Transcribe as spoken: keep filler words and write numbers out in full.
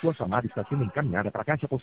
Sua chamada está sendo encaminhada para a caixa postal.